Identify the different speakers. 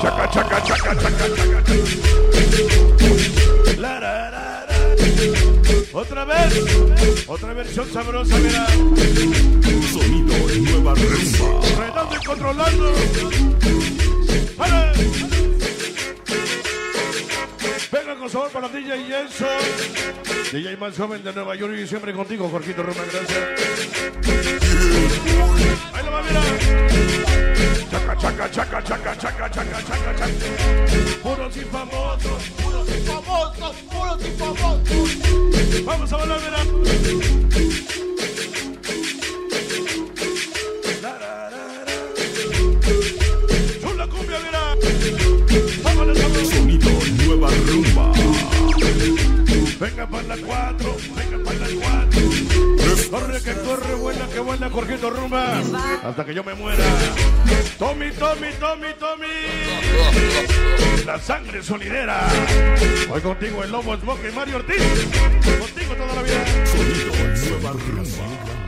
Speaker 1: Chaca, chaca, chaca, chaca, chaca. La, la, la, la. Otra versión sabrosa, mira.
Speaker 2: Sonido Nueva Rumba.
Speaker 1: Frenando y controlando. ¡Para! Venga con sabor para DJ Jenson. DJ más joven de Nueva York y siempre contigo, Jorgito Roma, gracias. Ahí lo va, mira. Chaca, chaca, chaca, chaca, chaca, chaca, chaca, chaca. Puros y famosos, puros y famosos, puros y famosos. Vamos a bailar, mira. Chula cumbia, mira. Vámonos, vámonos.
Speaker 2: Sonido Nueva Rumba.
Speaker 1: Venga para la 4, venga para la 4. Corre que corre, que buena, Jorgito Rumba. Hasta que yo me muera. Tommy, Tommy, Tommy, Tommy. La sangre sonidera. Hoy contigo el Lobo Smoke y Mario Ortiz. Contigo toda la vida.
Speaker 2: Sonido Nueva Rumba.